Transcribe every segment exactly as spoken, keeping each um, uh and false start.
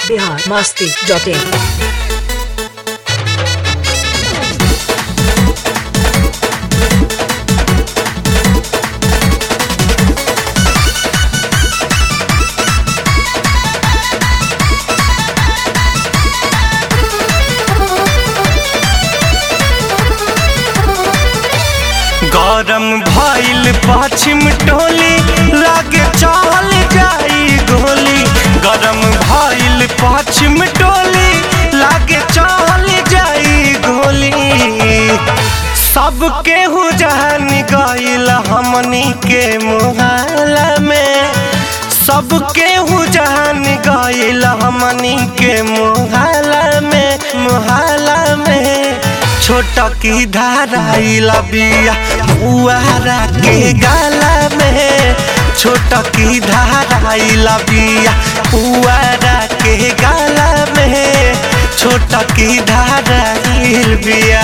Bihar Masti dot in. गरम भइल पश्चिम टोली लागे चल जाई गोली। गरम भइल पश्चिम टोली लागे चल जाई गोली। सब केहू जान गइल हमनी के मुहाला में। सब केहू जान गइल हमनी के मुहाला में। मुहाला में छोटा की धाराइल बिया पुआरा के गाला में। छोटा की धाराइल बिया पुआरा के गाला में। छोटा की धाराइल बिया।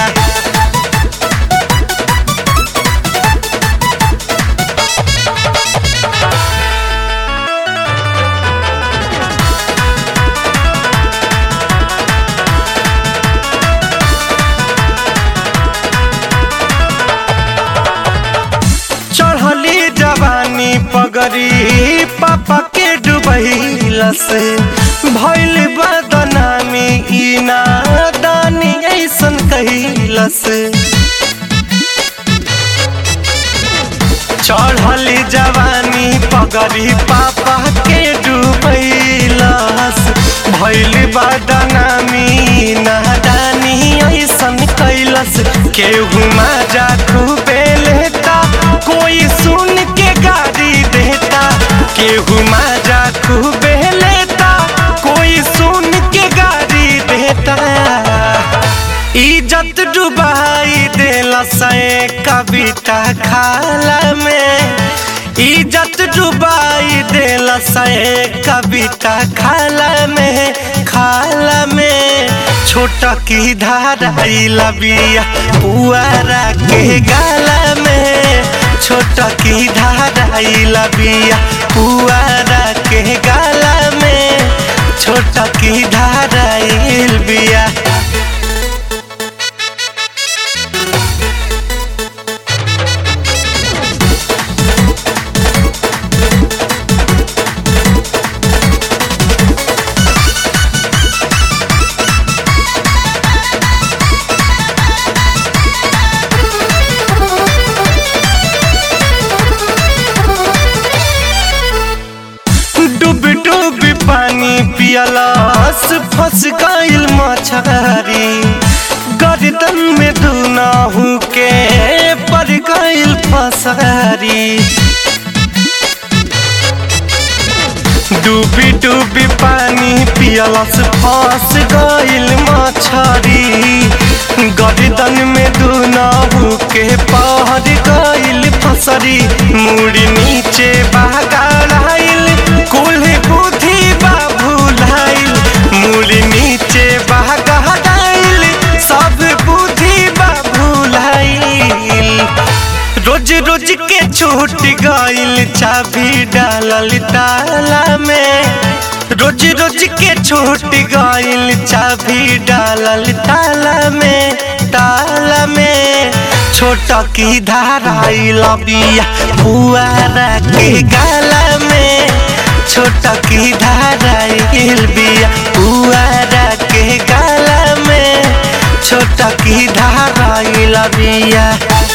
पगरी पापा के डुबैला से भइल बदनामी ई नादानी ऐसन कहिला से। चढ़ली जवानी पगरी पापा के डुबैला से भइल बदनामी ई नादानी ऐसन कहिला से। केहू मजा खूबे लेता कोई सुन के गाड़ी देता। केहू मजा खूबे लेता कोई सुन के गाड़ी देता। इज्जत डुबाई देला से कविता खाला में। इज्जत डुबाई देला से कविता खाला में। खाला में छोटा की धाराइल बिया पुआरा के गाला में। छोटा की धाराइल बिया पुआरा के गाला में। छोटा की धाराइल बिया। डूब डूब पानी पियलस फंस गइल मछरी। गर्दन में दुनाहू के पड़ गइल फसरी। डूबी डूबी पानी पियलस फंस गइल मछरी। गर्दन में दुनाहू के पड़ गइल फसरी। मुड़ी नीचे बहगाइल कुल बुद्धि बाबूलाइल। मुड़ी नीचे बहगाइल सब बुद्धि बाबूलाइल। रोज रोज के छूट गइल चाबी डालल ताला में। रोज रोज के छूट गइल चाबी डालल ताला में। ताला में छोटा की धाराइल बिया पुआरा के गाला में। छोटा की धाराइल बिया पुआरा के गाला में। छोटा की धाराइल बिया।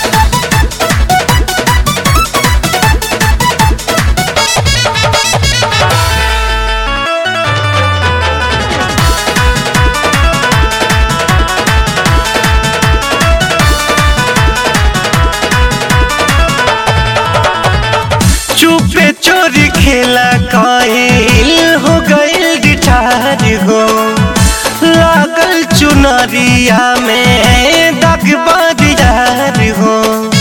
चुपे चोरी खेला कइल हो गइल डिठार हो। लागल चुनरिया में दाग बदियार हो।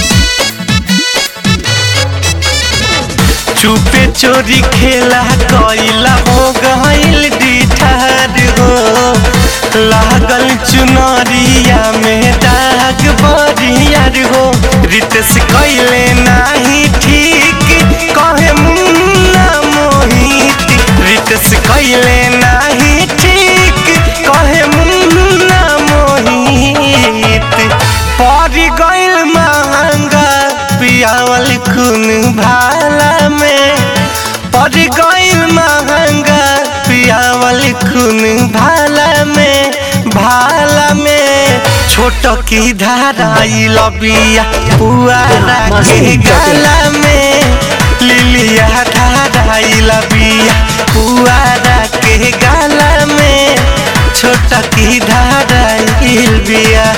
चुपे चोरी खेला कइल हो गइल डिठार हो। लागल चुनरिया में दाग बदियार हो। रितेश कइले नाही ठीक कहे मुन्ना मोहित। रितेश कइले नाही ठीक भाला में पड़ गइल महंगा पियावल खून भाला में भाला में छोट की धाराई लबिया पुआरा के गाला में लिलिया धाराई लबिया पुआरा के गाला में छोट की धाराई बिया।